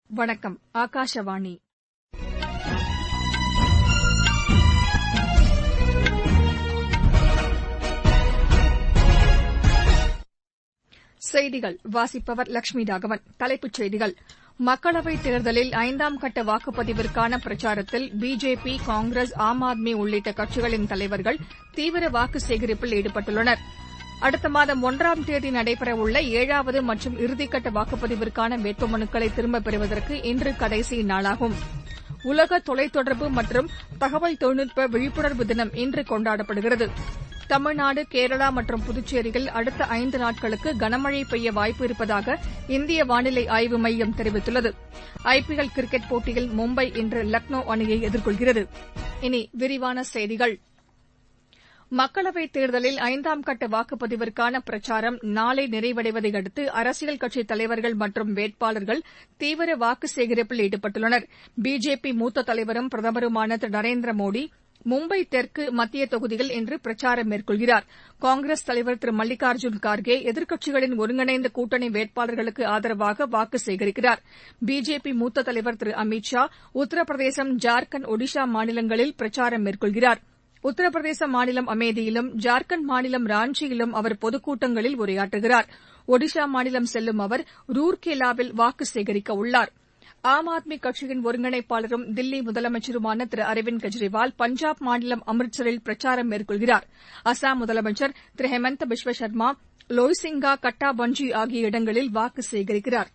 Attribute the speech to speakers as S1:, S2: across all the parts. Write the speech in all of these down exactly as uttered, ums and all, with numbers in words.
S1: வணக்கம். ஆகாஷவாணி. செய்திகள் வாசிப்பவர் லட்சுமி ராகவன். தலைப்புச் செய்திகள். மக்களவைத் தேர்தலில் ஐந்தாம் கட்ட வாக்குப்பதிவிற்கான பிரச்சாரத்தில் பிஜேபி, காங்கிரஸ், ஆம் ஆத்மி உள்ளிட்ட கட்சிகளின் தலைவர்கள் தீவிர வாக்கு சேகரிப்பில் ஈடுபட்டுள்ளனர். அடுத்த மாதம் ஒன்றாம் தேதி நடைபெறவுள்ள ஏழாவது மற்றும் இறுதிக்கட்ட வாக்குப்பதிவிற்கான வேட்புமனுக்களை திரும்பப் பெறுவதற்கு இன்று கடைசி நாளாகும். உலக தொலைத்தொடர்பு மற்றும் தகவல் தொழில்நுட்ப விழிப்புணர்வு தினம் இன்று கொண்டாடப்படுகிறது. தமிழ்நாடு, கேரளா மற்றும் புதுச்சேரியில் அடுத்த ஐந்து நாட்களுக்கு கனமழை பெய்ய வாய்ப்பு இருப்பதாக இந்திய வானிலை ஆய்வு மையம் தெரிவித்துள்ளது. ஐபிஎல் கிரிக்கெட் போட்டியில் மும்பை இன்று லக்னோ அணியை எதிர்கொள்கிறது. இனி விரிவான செய்திகள். மக்களவைத் தேர்தலில் ஐந்தாம் கட்ட வாக்குப்பதிவிற்கான பிரச்சாரம் நாளை நிறைவடைவதை அடுத்து அரசியல் கட்சித் தலைவர்கள் மற்றும் வேட்பாளர்கள் தீவிர வாக்கு சேகரிப்பில் ஈடுபட்டுள்ளனர். பிஜேபி மூத்த தலைவரும் பிரதமருமான திரு நரேந்திர மோடி மும்பை தெற்கு மத்திய தொகுதியில் இன்று பிரச்சாரம் மேற்கொள்கிறார். காங்கிரஸ் தலைவர் திரு மல்லிகார்ஜுன் கார்கே எதிர்க்கட்சிகளின் ஒருங்கிணைந்த கூட்டணி வேட்பாளர்களுக்கு ஆதரவாக வாக்கு சேகரிக்கிறார். பிஜேபி மூத்த தலைவர் திரு அமித் ஷா உத்தரப்பிரதேசம், ஜார்க்கண்ட், ஒடிஷா மாநிலங்களில் பிரச்சாரம் மேற்கொள்கிறார். உத்தரப்பிரதேச மாநிலம் அமேதியிலும், ஜார்க்கண்ட் மாநிலம் ராஞ்சியிலும் அவர் பொதுக்கூட்டங்களில் உரையாற்றுகிறார். ஒடிஷா மாநிலம் செல்லும் அவர் ரூர்கேலாவில் வாக்கு சேகரிக்க உள்ளார். ஆம் ஆத்மி கட்சியின் ஒருங்கிணைப்பாளரும் தில்லி முதலமைச்சருமான திரு அரவிந்த் கெஜ்ரிவால் பஞ்சாப் மாநிலம் அம்ரிட்சரில் பிரச்சாரம் மேற்கொள்கிறார். அசாம் முதலமைச்சர் திரு ஹெமந்த பிஸ்வ சர்மா லோய்சிங்கா, கட்டாபஞ்சி ஆகிய இடங்களில் வாக்கு சேகரிக்கிறார்.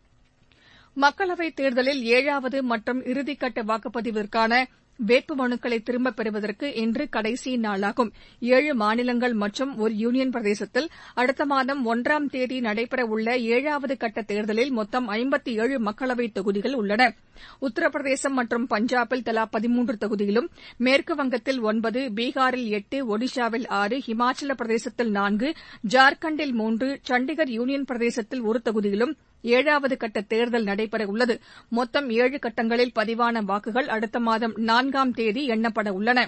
S1: மக்களவைத் தேர்தலில் ஏழாவது மற்றும் இறுதிக்கட்ட வாக்குப்பதிவிற்கான வேட்புமனுக்களை திரும்பப் பெறுவதற்கு இன்று கடைசி நாளாகும். ஏழு மாநிலங்கள் மற்றும் ஒரு யூனியன் பிரதேசத்தில் அடுத்த மாதம் ஒன்றாம் தேதி நடைபெறவுள்ள ஏழாவது கட்ட தேர்தலில் மொத்தம் ஐம்பத்தி ஏழு மக்களவைத் தொகுதிகள் உள்ளன. உத்தரப்பிரதேசம் மற்றும் பஞ்சாபில் தலா பதிமூன்று தொகுதியிலும், மேற்குவங்கத்தில் ஒன்பது, பீகாரில் எட்டு, ஒடிஷாவில் ஆறு, ஹிமாச்சல பிரதேசத்தில் நான்கு, ஜார்க்கண்டில் மூன்று, சண்டிகர் யூனியன் பிரதேசத்தில் ஒரு தொகுதியிலும் ஏழாவது கட்ட தேர்தல் நடைபெறவுள்ளது. மொத்தம் ஏழு கட்டங்களில் பதிவான வாக்குகள் அடுத்த மாதம் நான்காம் தேதி எண்ணப்பட உள்ளன.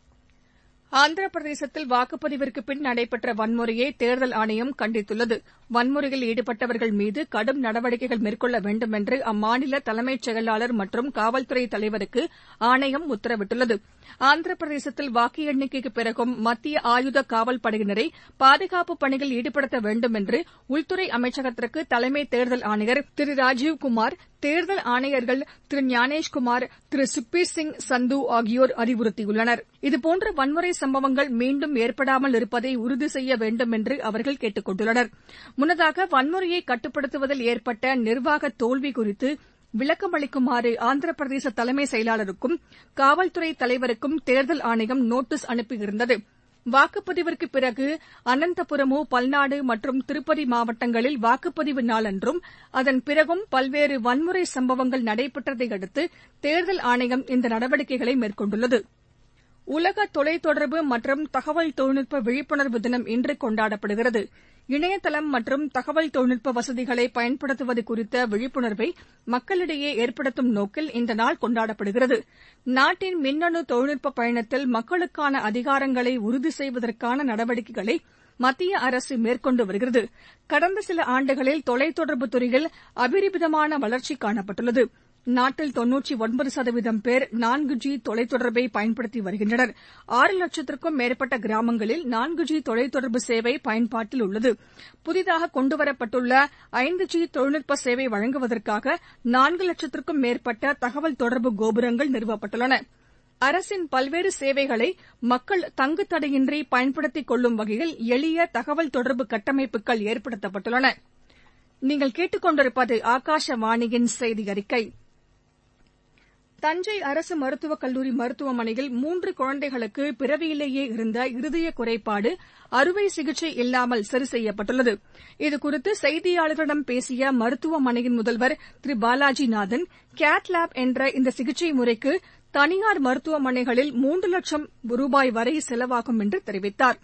S1: ஆந்திர பிரதேசத்தில் வாக்குப்பதிவிற்கு பின் நடைபெற்ற வன்முறையை தேர்தல் ஆணையம் கண்டித்துள்ளது. வன்முறையில் ஈடுபட்டவர்கள் மீது கடும் நடவடிக்கைகள் மேற்கொள்ள வேண்டும் என்று அம்மாநில தலைமைச் செயலாளர் மற்றும் காவல்துறை தலைவருக்கு ஆணையம் உத்தரவிட்டுள்ளது. ஆந்திர பிரதேசத்தில் வாக்கு எண்ணிக்கைக்கு பிறகும் மத்திய ஆயுத காவல் படையினரை பாதுகாப்புப் பணியில் ஈடுபடுத்த வேண்டும் என்று உள்துறை அமைச்சகத்திற்கு தலைமை தேர்தல் ஆணையர் திரு ராஜீவ்குமார், தேர்தல் ஆணையர்கள் திரு ஞானேஷ்குமார், திரு சுக்பீர் சிங் சந்து ஆகியோர் அறிவுறுத்தியுள்ளனர். இதுபோன்ற வன்முறை சம்பவங்கள் மீண்டும் ஏற்படாமல் இருப்பதை உறுதி செய்ய வேண்டும் என்று அவர்கள் கேட்டுக் கொண்டுள்ளனர். முன்னதாக வன்முறையை கட்டுப்படுத்துவதில் ஏற்பட்ட நிர்வாக தோல்வி குறித்து விளக்கமளிக்குமாறு ஆந்திர பிரதேச தலைமை செயலாளருக்கும் காவல்துறை தலைவருக்கும் தேர்தல் ஆணையம் நோட்டீஸ் அனுப்பியிருந்தது. வாக்குப்பதிவிற்கு பிறகு அனந்தபுரமு, பல்நாடு மற்றும் திருப்பதி மாவட்டங்களில் வாக்குப்பதிவு நாளன்றும் அதன் பிறகும் பல்வேறு வன்முறை சம்பவங்கள் நடைபெற்றதை அடுத்து தேர்தல் ஆணையம் இந்த நடவடிக்கைகளை மேற்கொண்டுள்ளது. உலக தொலைத்தொடர்பு மற்றும் தகவல் தொழில்நுட்ப விழிப்புணர்வு தினம் இன்று கொண்டாடப்படுகிறது. இணையதளம் மற்றும் தகவல் தொழில்நுட்ப வசதிகளை பயன்படுத்துவது குறித்த விழிப்புணர்வை மக்களிடையே ஏற்படுத்தும் நோக்கில் இந்த நாள் கொண்டாடப்படுகிறது. நாட்டின் மின்னணு தொழில்நுட்ப பயணத்தில் மக்களுக்கான அதிகாரங்களை உறுதி செய்வதற்கான நடவடிக்கைகளை மத்திய அரசு மேற்கொண்டு வருகிறது. கடந்த சில ஆண்டுகளில் தொலைத்தொடர்பு துறையில் அபரிமிதமான வளர்ச்சி காணப்பட்டுள்ளது. நாட்டில் தொன்னூற்றி ஒன்பது சதவீதம் பேர் நான்கு ஜி தொலைத்தொடர்பை பயன்படுத்தி வருகின்றனர். ஆறு லட்சத்திற்கும் மேற்பட்ட கிராமங்களில் நான்கு ஜி தொலைத்தொடர்பு சேவை பயன்பாட்டில் உள்ளது. புதிதாக கொண்டுவரப்பட்டுள்ள ஐந்து ஜி தொழில்நுட்ப சேவை வழங்குவதற்காக நான்கு லட்சத்திற்கும் மேற்பட்ட தகவல் தொடர்பு கோபுரங்கள் நிறுவப்பட்டுள்ளன. அரசின் பல்வேறு சேவைகளை மக்கள் தங்கு தடையின்றி பயன்படுத்திக் கொள்ளும் வகையில் எளிய தகவல் தொடர்பு கட்டமைப்புகள் ஏற்படுத்தப்பட்டுள்ளன. நீங்கள் கேட்டுக் கொண்டிருப்பது ஆகாஷவாணியின் செய்தி அறிக்கை. தஞ்சை அரசு மருத்துவக் கல்லூரி மருத்துவமனையில் மூன்று குழந்தைகளுக்கு பிறவியிலேயே இருந்த இருதய குறைபாடு அறுவை சிகிச்சை இல்லாமல் சரி செய்யப்பட்டுள்ளது. இதுகுறித்து செய்தியாளர்களிடம் பேசிய மருத்துவமனையின் முதல்வர் திரு பாலாஜிநாதன், கேத் லேப் என்ற இந்த சிகிச்சை முறைக்கு தனியார் மருத்துவமனைகளில் மூன்று லட்சம் ரூபாய் வரை செலவாகும் என்று தெரிவித்தார்.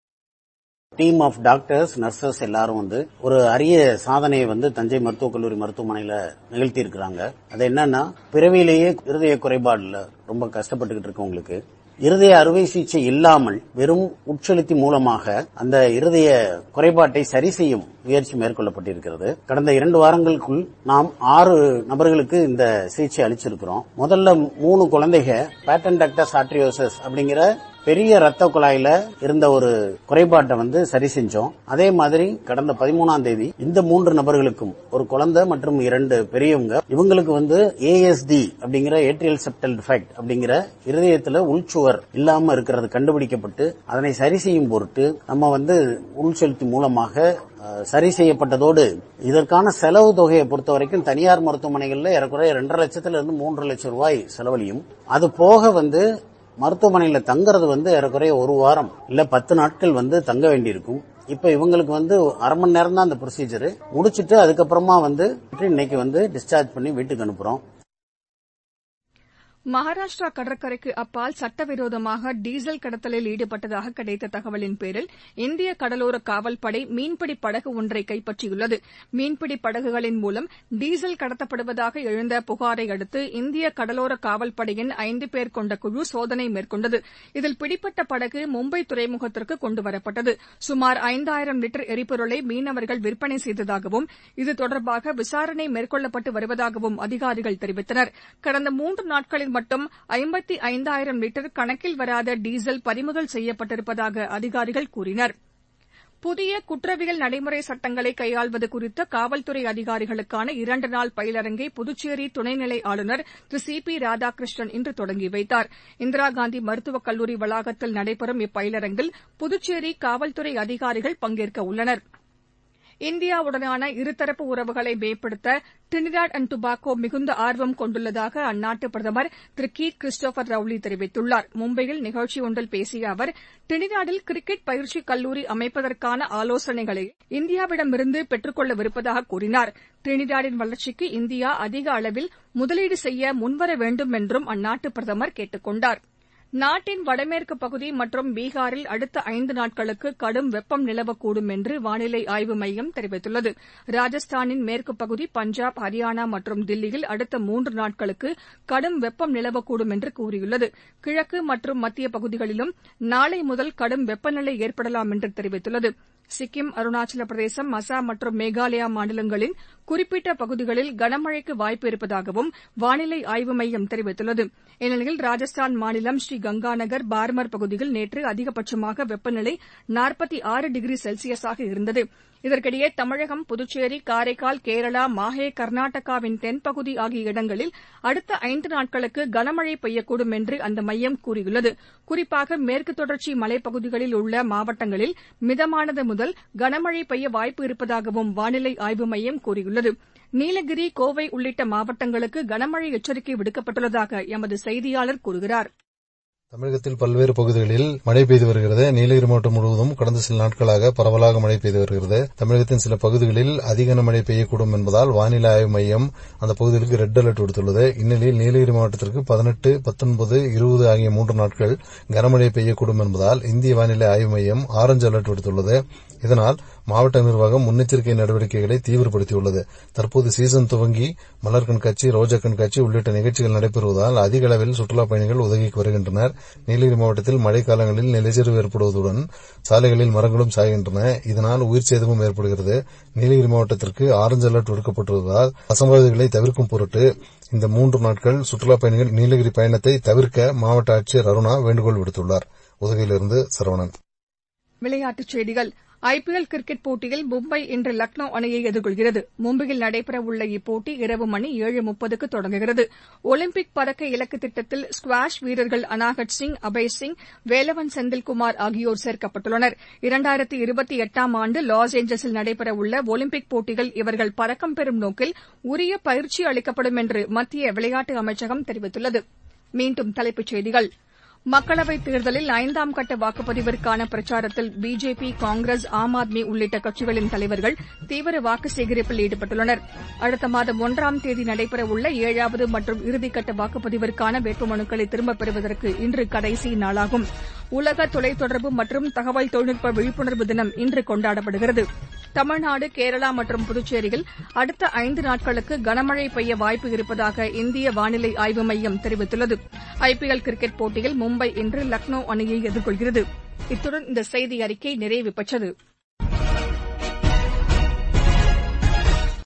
S2: டீம் ஆஃப் டாக்டர்ஸ், நர்சஸ் எல்லாரும் வந்து ஒரு அரிய சாதனையை வந்து தஞ்சை மருத்துவக் கல்லூரி மருத்துவமனையில நிகழ்த்தி இருக்கிறாங்க. அது என்னன்னா, பிறவியிலேயே இருதய குறைபாடுல ரொம்ப கஷ்டப்பட்டுக்கிட்டு இருக்கவங்களுக்கு இருதய அறுவை சிகிச்சை இல்லாமல் வெறும் உட்செலுத்தி மூலமாக அந்த இருதய குறைபாட்டை சரி செய்யும் முயற்சி மேற்கொள்ளப்பட்டிருக்கிறது. கடந்த இரண்டு வாரங்களுக்குள் நாம் ஆறு நபர்களுக்கு இந்த சிகிச்சை அளிச்சிருக்கிறோம். முதல்ல மூணு குழந்தைக பேட்டன் டக்டஸ் ஆர்டரியோசஸ் அப்படிங்கிற பெரிய ரத்த குழாயில இருந்த ஒரு குறைபாட்டை வந்து சரி செஞ்சோம். அதே மாதிரி கடந்த பதிமூணாம் தேதி இந்த மூன்று நபர்களுக்கும் ஒரு குழந்தை மற்றும் இரண்டு பெரியவங்க இவங்களுக்கு வந்து ஏஎஸ்டி அப்படிங்கிற ஏட்ரியல் செப்டல் டிஃபெக்ட் அப்படிங்கிற இருதயத்துல உள்சுவர் இல்லாம இருக்கிறது கண்டுபிடிக்கப்பட்டு அதனை சரி செய்யும் பொருட்டு நம்ம வந்து உள் செலுத்தி மூலமாக சரி செய்யப்பட்டதோடு இதற்கான செலவு தொகையை பொறுத்த வரைக்கும் தனியார் மருத்துவமனைகள்ல ஏறக்குறைய இரண்டரை லட்சத்துல இருந்து மூன்று லட்சம் ரூபாய் செலவழியும். அது போக வந்து மருத்துவமனையில தங்குறது வந்து ஏறக்குறைய ஒரு வாரம் இல்ல பத்து நாட்கள் வந்து தங்க வேண்டியிருக்கும். இப்ப இவங்களுக்கு வந்து அரை மணி நேரம் தான் அந்த ப்ரொசீஜர் முடிச்சிட்டு அதுக்கப்புறமா வந்து இன்னைக்கு வந்து டிஸ்சார்ஜ் பண்ணி வீட்டுக்கு அனுப்புறோம்.
S1: மகாராஷ்டிரா கடற்கரைக்கு அப்பால் சட்டவிரோதமாக டீசல் கடத்தலில் ஈடுபட்டதாக கிடைத்த தகவலின் பேரில் இந்திய கடலோர காவல்படை மீன்பிடி படகு ஒன்றை கைப்பற்றியுள்ளது. மீன்பிடி படகுகளின் மூலம் டீசல் கடத்தப்படுவதாக எழுந்த புகாரை அடுத்து இந்திய கடலோர காவல்படையின் ஐந்து பேர் கொண்ட குழு சோதனை மேற்கொண்டது. இதில் பிடிப்பட்ட படகு மும்பை துறைமுகத்திற்கு கொண்டுவரப்பட்டது. சுமார் ஐந்தாயிரம் லிட்டர் எரிபொருளை மீனவர்கள் விற்பனை செய்ததாகவும் இது தொடர்பாக விசாரணை மேற்கொள்ளப்பட்டு வருவதாகவும் அதிகாரிகள் தெரிவித்தனர். கடந்த மூன்று நாட்களில் மட்டும் ஐம்பத்தி ஐந்தாயிரம் லிட்டர் கணக்கில் வராத டீசல் பறிமுதல் செய்யப்பட்டிருப்பதாக அதிகாரிகள் கூறினர். புதிய குற்றவியல் நடைமுறை சட்டங்களை கையாள்வது குறித்த காவல்துறை அதிகாரிகளுக்கான இரண்டு நாள் பயிலரங்கை புதுச்சேரி துணைநிலை ஆளுநர் திரு சி பி ராதாகிருஷ்ணன் இன்று தொடங்கி வைத்தார். இந்திரா காந்தி மருத்துவக் கல்லூரி வளாகத்தில் நடைபெறும் இப்பயிலரங்கில் புதுச்சேரி காவல்துறை அதிகாரிகள் பங்கேற்க உள்ளனர். இந்தியாவுடனான இருதரப்பு உறவுகளை மேம்படுத்த டிரினிடாட் அண்ட் டொபாகோ மிகுந்த ஆர்வம் கொண்டுள்ளதாக அந்நாட்டு பிரதமர் திரு கீத் கிறிஸ்டோபர் ரவுலி தெரிவித்துள்ளார். மும்பையில் நிகழ்ச்சி ஒன்றில் பேசிய அவர் டிரினிடாடில் கிரிக்கெட் பயிற்சி கல்லூரி அமைப்பதற்கான ஆலோசனைகளை இந்தியாவிடமிருந்து பெற்றுக் கொள்ளவிருப்பதாக கூறினார். டிரினிடாடின் வளர்ச்சிக்கு இந்தியா அதிக அளவில் முதலீடு செய்ய முன்வர வேண்டும் என்றும் அந்நாட்டு பிரதமர் கேட்டுக் கொண்டார். நாட்டின் வடமேற்கு பகுதி மற்றும் பீகாரில் அடுத்த ஐந்து நாட்களுக்கு கடும் வெப்பம் நிலவக்கூடும் என்று வானிலை ஆய்வு மையம் தெரிவித்துள்ளது. ராஜஸ்தானின் மேற்குப் பகுதி, பஞ்சாப், ஹரியானா மற்றும் தில்லியில் அடுத்த மூன்று நாட்களுக்கு கடும் வெப்பம் நிலவக்கூடும் என்று கூறியுள்ளது. கிழக்கு மற்றும் மத்திய பகுதிகளிலும் நாளை முதல் கடும் வெப்பநிலை ஏற்படலாம் என்று தெரிவித்துள்ளது. சிக்கிம், அருணாச்சல பிரதேசம், அசாம் மற்றும் மேகாலயா மாநிலங்களின் குறிப்பிட்ட பகுதிகளில் கனமழைக்கு வாய்ப்பு இருப்பதாகவும் வானிலை ஆய்வு மையம் தெரிவித்துள்ளது. இந்நிலையில் ராஜஸ்தான் மாநிலம் ஸ்ரீ கங்காநகர், பார்மர் பகுதியில் நேற்று அதிகபட்சமாக வெப்பநிலை நாற்பத்தி ஆறு டிகிரி செல்சியஸாக இருந்தது. இதற்கிடையே தமிழகம், புதுச்சேரி, காரைக்கால், கேரளா, மாஹே, கர்நாடகாவின் தென்பகுதி ஆகிய இடங்களில் அடுத்த ஐந்து நாட்களுக்கு கனமழை பெய்யக்கூடும் என்று அந்த மையம் கூறியுள்ளது. குறிப்பாக மேற்கு தொடர்ச்சி மலைப்பகுதிகளில் உள்ள மாவட்டங்களில் மிதமானது முதல் கனமழை பெய்ய வாய்ப்பு இருப்பதாகவும் வானிலை ஆய்வு மையம் கூறியுள்ளது. நீலகிரி, கோவை உள்ளிட்ட மாவட்டங்களுக்கு கனமழை எச்சரிக்கை விடுக்கப்பட்டுள்ளதாக எமது செய்தியாளர் கூறுகிறார்.
S3: தமிழகத்தில் பல்வேறு பகுதிகளில் மழை பெய்து வருகிறது. நீலகிரி மாவட்டம் முழுவதும் கடந்த சில நாட்களாக பரவலாக மழை பெய்து வருகிறது. தமிழகத்தின் சில பகுதிகளில் அதிக மழை பெய்யக்கூடும் என்பதால் வானிலை ஆய்வு மையம் அந்த பகுதிகளுக்கு ரெட் அலர்ட் விடுத்துள்ளது. இந்நிலையில் நீலகிரி மாவட்டத்திற்கு பதினெட்டு, பத்தொன்பது, இருபது ஆகிய மூன்று நாட்கள் கனமழை பெய்யக்கூடும் என்பதால் இந்திய வானிலை ஆய்வு மையம் ஆரஞ்ச் அலர்ட் விடுத்துள்ளது. இதனால் மாவட்ட நிர்வாகம் முன்னெச்சரிக்கை நடவடிக்கைகளை தீவிரப்படுத்தியுள்ளது. தற்போது சீசன் துவங்கி மலர் கண்காட்சி, ரோஜா கண்காட்சி உள்ளிட்ட நிகழ்ச்சிகள் நடைபெறுவதால் அதிக அளவில் சுற்றுலாப் பயணிகள் உதவிக்கு வருகின்றனர். நீலகிரி மாவட்டத்தில் மழைக்காலங்களில் நிலச்சரிவு ஏற்படுவதுடன் சாலைகளில் மரங்களும் சாய்கின்றன. இதனால் உயிர் சேதமும் ஏற்படுகிறது. நீலகிரி மாவட்டத்திற்கு ஆரஞ்ச் அலர்ட் விடுக்கப்பட்டுள்ளதால் அசம்பாவிதங்களை தவிர்க்கும் பொருட்டு இந்த மூன்று நாட்கள் சுற்றுலாப் பயணிகள் நீலகிரி பயணத்தை தவிர்க்க மாவட்ட ஆட்சியர் அருணா வேண்டுகோள் விடுத்துள்ளார். உதகையிலிருந்து சரவணன்.
S1: விளையாட்டுச் செய்திகள். ஐ பி எல் கிரிக்கெட் போட்டியில் மும்பை இன்று லக்னோ அணியை எதிர்கொள்கிறது. மும்பையில் நடைபெறவுள்ள இப்போட்டி இரவு மணி ஏழு முப்பதுக்கு தொடங்குகிறது. ஒலிம்பிக் பதக்க இலக்கு திட்டத்தில் ஸ்குவாஷ் வீரர்கள் அனாகட் சிங், அபய் சிங், வேலவன் செந்தில்குமார் ஆகியோர் சேர்க்கப்பட்டுள்ளனர். இரண்டாயிரத்து இருபத்தி எட்டாம் ஆண்டு லாஸ் ஏஞ்சல்ஸில் நடைபெறவுள்ள ஒலிம்பிக் போட்டிகள் இவர்கள் பதக்கம் பெறும் நோக்கில் உரிய பயிற்சி அளிக்கப்படும் என்று மத்திய விளையாட்டு அமைச்சகம் தெரிவித்துள்ளது. மீண்டும் தலைப்புச் செய்திகள். மக்களவைத் தேர்தலில் ஐந்தாம் கட்ட வாக்குப்பதிவிற்கான பிரச்சாரத்தில் பிஜேபி, காங்கிரஸ், ஆம் ஆத்மி உள்ளிட்ட கட்சிகளின் தலைவர்கள் தீவிர வாக்கு சேகரிப்பில் ஈடுபட்டுள்ளனர். அடுத்த மாதம் ஒன்றாம் தேதி நடைபெறவுள்ள ஏழாவது மற்றும் இறுதிக்கட்ட வாக்குப்பதிவிற்கான வேட்புமனுக்களை திரும்பப் பெறுவதற்கு இன்று கடைசி நாளாகும். உலக தொலைத்தொடர்பு மற்றும் தகவல் தொழில்நுட்ப விழிப்புணர்வு தினம் இன்று கொண்டாடப்படுகிறது. தமிழ்நாடு, கேரளா மற்றும் புதுச்சேரியில் அடுத்த ஐந்து நாட்களுக்கு கனமழை பெய்ய வாய்ப்பு இருப்பதாக இந்திய வானிலை ஆய்வு மையம் தெரிவித்துள்ளது. ஐ பி எல் கிரிக்கெட் போட்டியில் மும்பை இன்று லக்னோ அணியை எதிர்கொள்கிறது. இத்துடன் இந்த செய்தி அறிக்கை நிறைவு பெற்றது.